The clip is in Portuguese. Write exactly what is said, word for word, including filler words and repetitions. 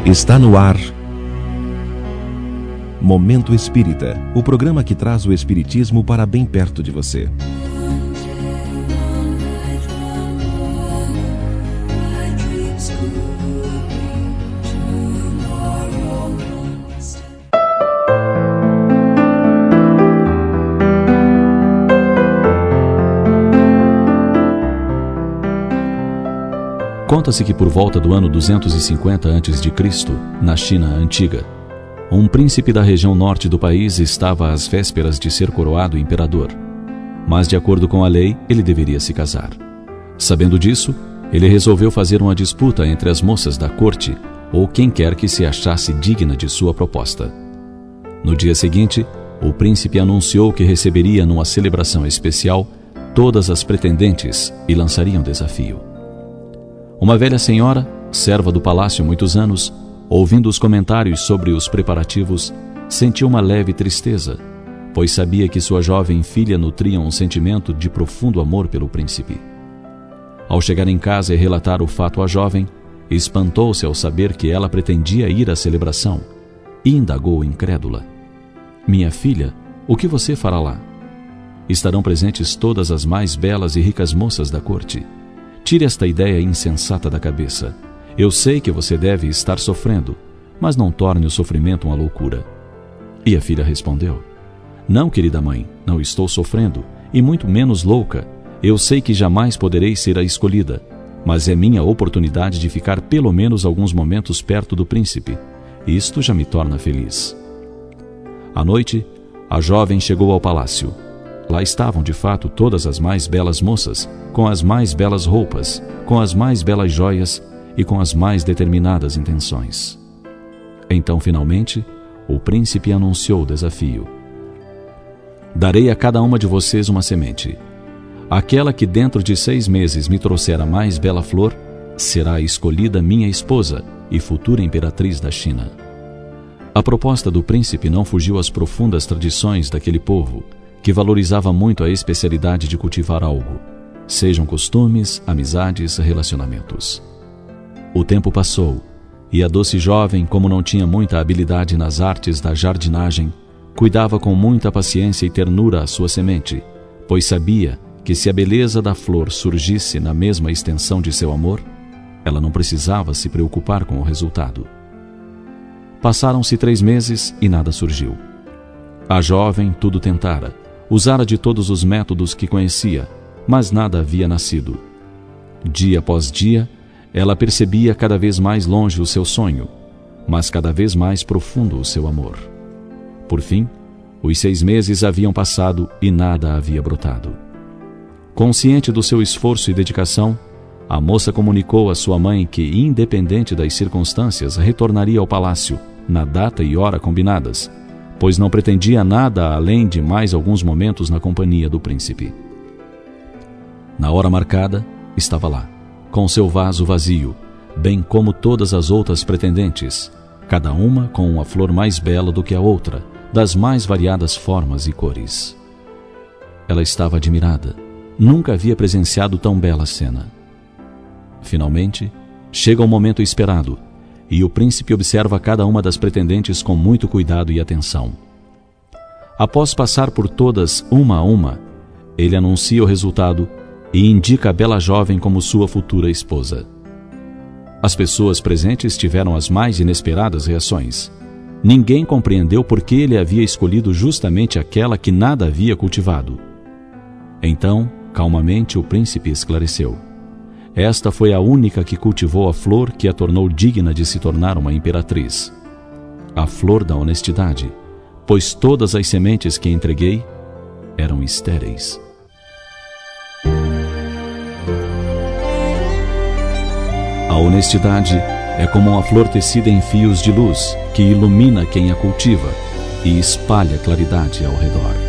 Está no ar Momento Espírita, o programa que traz o espiritismo para bem perto de você. Conta-se que por volta do ano duzentos e cinquenta antes de Cristo, na China antiga, um príncipe da região norte do país estava às vésperas de ser coroado imperador. Mas, de acordo com a lei, ele deveria se casar. Sabendo disso, ele resolveu fazer uma disputa entre as moças da corte ou quem quer que se achasse digna de sua proposta. No dia seguinte, o príncipe anunciou que receberia numa celebração especial todas as pretendentes e lançaria um desafio. Uma velha senhora, serva do palácio há muitos anos, ouvindo os comentários sobre os preparativos, sentiu uma leve tristeza, pois sabia que sua jovem filha nutria um sentimento de profundo amor pelo príncipe. Ao chegar em casa e relatar o fato à jovem, espantou-se ao saber que ela pretendia ir à celebração e indagou incrédula: "Minha filha, o que você fará lá? Estarão presentes todas as mais belas e ricas moças da corte. Tire esta ideia insensata da cabeça. Eu sei que você deve estar sofrendo, mas não torne o sofrimento uma loucura." E a filha respondeu: "Não, querida mãe, não estou sofrendo, e muito menos louca. Eu sei que jamais poderei ser a escolhida, mas é minha oportunidade de ficar pelo menos alguns momentos perto do príncipe. Isto já me torna feliz." À noite, a jovem chegou ao palácio. Lá estavam, de fato, todas as mais belas moças, com as mais belas roupas, com as mais belas joias e com as mais determinadas intenções. Então, finalmente, o príncipe anunciou o desafio: "Darei a cada uma de vocês uma semente. Aquela que dentro de seis meses me trouxer a mais bela flor, será escolhida minha esposa e futura imperatriz da China." A proposta do príncipe não fugiu às profundas tradições daquele povo, que valorizava muito a especialidade de cultivar algo, sejam costumes, amizades, relacionamentos. O tempo passou, e a doce jovem, como não tinha muita habilidade nas artes da jardinagem, cuidava com muita paciência e ternura a sua semente, pois sabia que se a beleza da flor surgisse na mesma extensão de seu amor, ela não precisava se preocupar com o resultado. Passaram-se três meses e nada surgiu. A jovem tudo tentara, usara de todos os métodos que conhecia, mas nada havia nascido. Dia após dia, ela percebia cada vez mais longe o seu sonho, mas cada vez mais profundo o seu amor. Por fim, os seis meses haviam passado e nada havia brotado. Consciente do seu esforço e dedicação, a moça comunicou à sua mãe que, independente das circunstâncias, retornaria ao palácio na data e hora combinadas, pois não pretendia nada além de mais alguns momentos na companhia do príncipe. Na hora marcada, estava lá, com seu vaso vazio, bem como todas as outras pretendentes, cada uma com uma flor mais bela do que a outra, das mais variadas formas e cores. Ela estava admirada, nunca havia presenciado tão bela cena. Finalmente, chega o momento esperado, e o príncipe observa cada uma das pretendentes com muito cuidado e atenção. Após passar por todas uma a uma, ele anuncia o resultado e indica a bela jovem como sua futura esposa. As pessoas presentes tiveram as mais inesperadas reações. Ninguém compreendeu por que ele havia escolhido justamente aquela que nada havia cultivado. Então, calmamente, o príncipe esclareceu: esta foi a única que cultivou a flor que a tornou digna de se tornar uma imperatriz. A flor da honestidade, pois todas as sementes que entreguei eram estéreis. A honestidade é como uma flor tecida em fios de luz que ilumina quem a cultiva e espalha claridade ao redor.